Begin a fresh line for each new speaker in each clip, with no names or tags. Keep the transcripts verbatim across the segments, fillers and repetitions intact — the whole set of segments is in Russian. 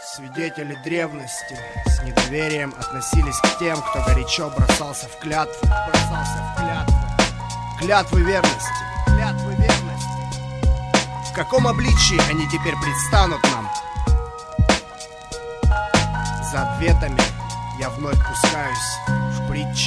Свидетели древности с недоверием относились к тем, кто горячо бросался в клятвы, бросался в клятвы, клятвы верности, клятвы верности. В каком обличии они теперь предстанут нам? За ответами я вновь пускаюсь в притчи.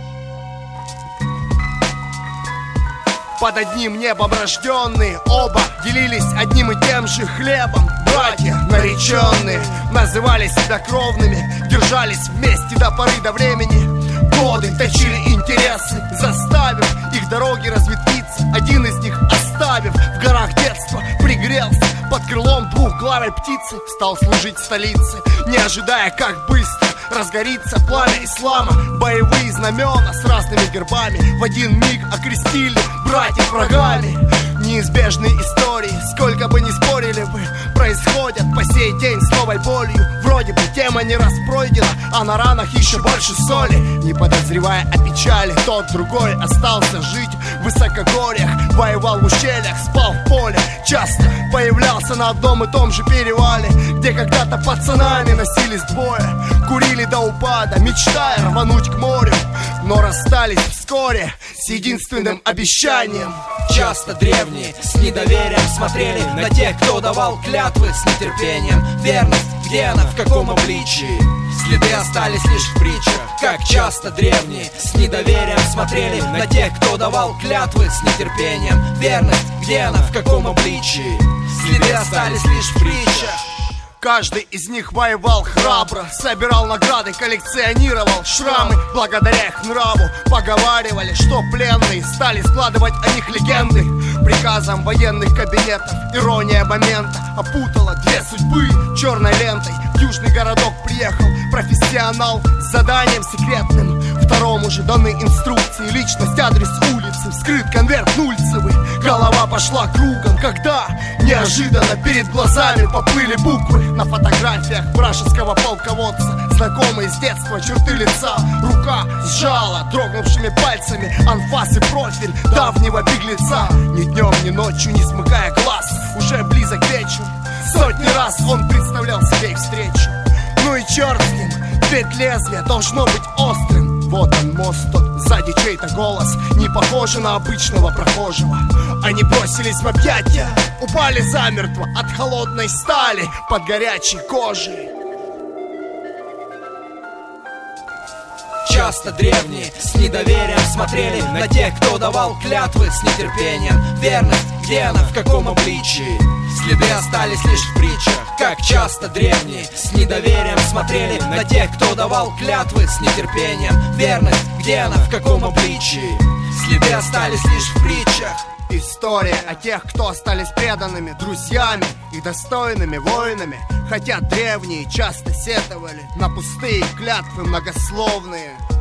Под одним небом рожденные оба делились одним и тем же хлебом. Братья нареченные назывались себя кровными, держались вместе до поры до времени. Годы точили интересы, заставив их дороги разветвиться. Один из них, оставив в горах детства, пригрелся под крылом двухглавой птицы, стал служить в столице, не ожидая, как быстро разгорится пламя ислама. Боевые знамена с разными гербами в один миг окрестили братьев врагами. Неизбежные истории, сколько бы ни спорили вы, происходят по сей день с новой болью. Вроде бы тема не раз пройдена, а на ранах еще больше соли. Не подозревая о печали, тот другой остался жить в высокогорьях, воевал в ущельях, спал в поле, часто появлялся на одном и том же перевале, где когда-то пацанами носились двое, курили до упада, мечтая рвануть к морю, но расстались вскоре с единственным обещанием.
Часто древние с недоверием смотрели на тех, кто давал клятвы с нетерпением. Верность, где она, в каком обличии? Следы остались лишь в притчах. Как часто древние с недоверием смотрели на тех, кто давал клятвы с нетерпением. Верность, где она, в каком обличии? Следы остались лишь в притчах.
Каждый из них воевал храбро, собирал награды, коллекционировал шрамы. Благодаря их нраву поговаривали, что пленные стали складывать о них легенды. Приказом военных кабинетов ирония момента опутала две судьбы черной лентой. В южный городок приехал профессионал с заданием секретным. Второму же даны инструкции, личность, адрес улицы, вскрыт конверт нульцевый. Голова пошла кругом, когда неожиданно перед глазами поплыли буквы. На фотографиях вражеского полководца знакомые с детства черты лица. Рука сжала дрогнувшими пальцами анфас и профиль давнего беглеца. Ни днем, ни ночью, не смыкая глаз, уже близок вечер, сотни раз он представлял себе их встречу. Ну и черт с ним, ведь лезвие должно быть острым. Вот он мост тот, сзади чей-то голос, не похожий на обычного прохожего. Они бросились в объятия, упали замертво от холодной стали под горячей кожей.
Часто древние с недоверием смотрели на тех, кто давал клятвы с нетерпением. Верность, где она, в каком обличии? Следы остались лишь в притчах. Как часто древние с недоверием смотрели на тех, кто давал клятвы с нетерпением. Верность, где она, в каком обличии? Следы остались лишь в притчах.
История о тех, кто остались преданными друзьями и достойными воинами. Хотя древние часто сетовали на пустые клятвы многословные.